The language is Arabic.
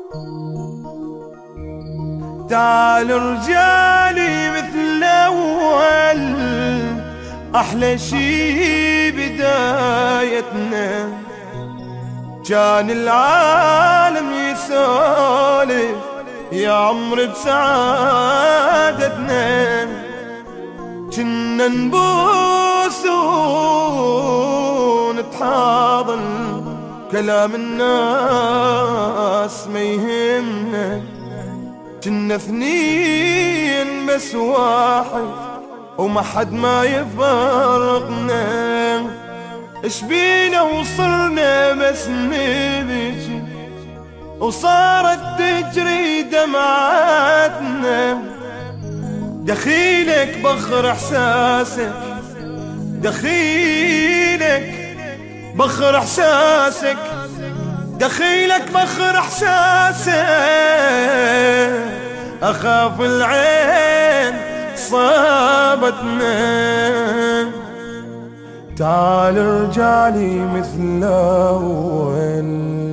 تعال رجالي مثل الأول، أحلى شي بدايتنا. كان العالم يسولف يا عمري بسعادتنا، كنا نبوس ونتحاضن، كلام الناس ما يهمنا. كنا اثنين بس واحد وما حد ما يفرقنا. اش بينا وصرنا بس نبكي وصارت تجري دمعاتنا. دخيلك بخر احساسك، دخيلك بخر احساسك، دخيلك بخر احساسك. اخاف العين صابتنا. تعال رجالي مثل الاول.